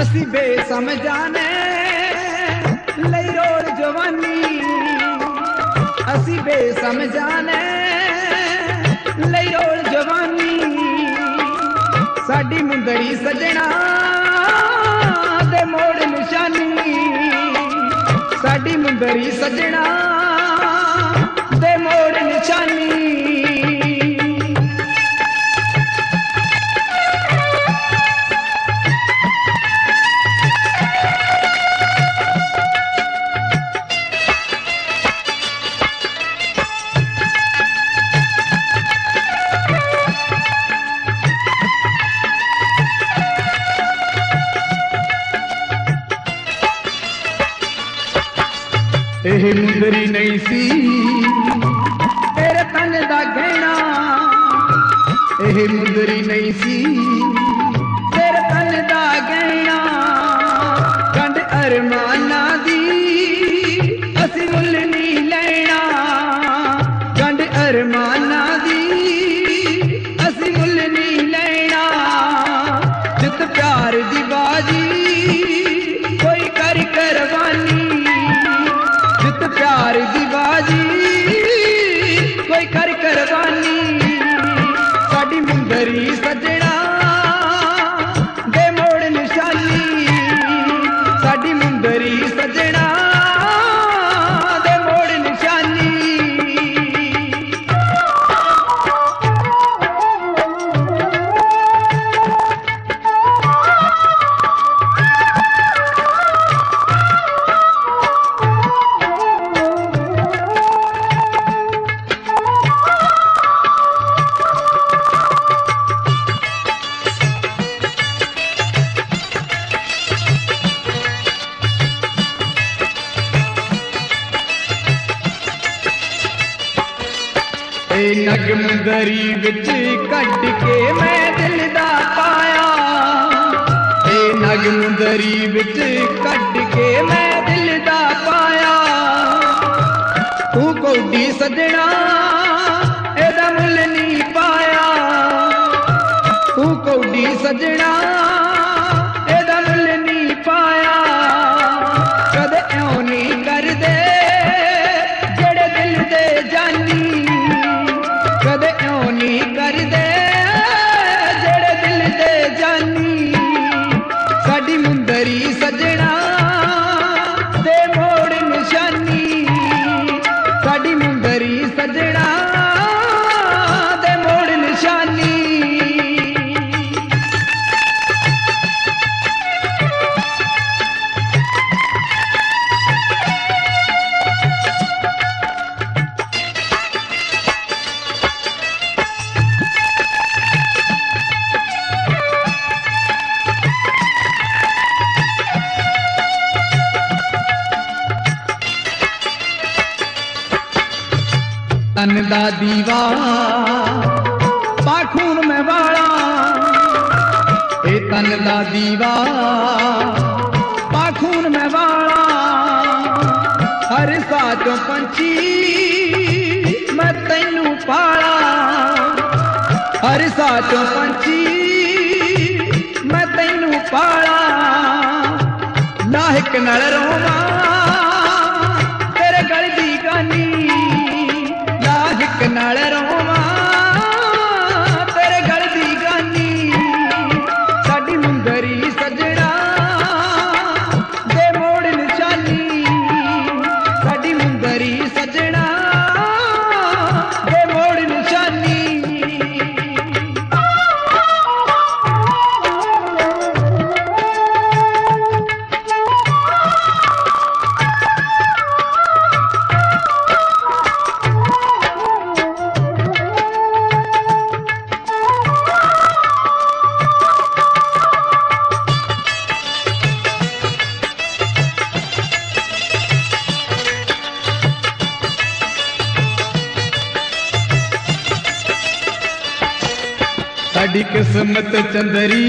असी बेसमझाने लई रोड़ जवानी, असी बेसमझाने लई रोड़ जवानी, साडी मुंदरी सजना दे मोड़ निशानी, साडी मुंदरी सजना दे मोड़ निशानी। एह मुंदरी नहीं सी तेरे तन दा गहना, एह मुंदरी नहीं सी तेरे तन दा गहना, कंड अरमाना दी असी मुल नहीं लेना, कंड अरमाना दी असी मुल नहीं लेना, जित प्यार दी बाजी कोई कर करवानी, प्यार दी बाजी कोई कर करवानी, साडी मुंदरी सजना दे मोड़ निशानी, साडी मुंदरी सजना दे मोड़ निशानी। नग मुंदरी विच कट के मैं दिल दा पाया, नग मुंदरी विच कट के मैं दिल दा पाया, तू कौडी सजना एदा मुल नहीं पाया, तू कौडी सजना एदा मुल नहीं पाया, कदे ऐं नहीं कर दे जेड़े दिल दे जानी, कदे ऐं नहीं कर दे जेड़े दिल दे जानी, साडी मुंदरी सजना दे मोड़ निशानी, साडी मुंदरी सजना दे मोड़ निशानी। तन दा दीवा पाखून में वाला, ए तन दा दीवा पाखून में वाला, हर साचों पंछी मैं तैनू पाला, हर साचों पंछी मैं तैनू पाला, नाहिक नल रोवा तेरे गल दी गानी, नाल रोवा तेरे गल दी गानी, साडी मुंदरी सजना दे मोड़ निशानी, साडी मुंदरी सजना दे मोड़ निशानी। साडी किस्मत चंदरी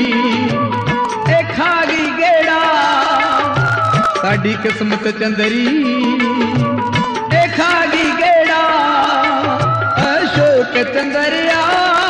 ए खा गई गेड़ा, साडी किस्मत चंदरी ए खा गई गेड़ा, अशोक चंदरिया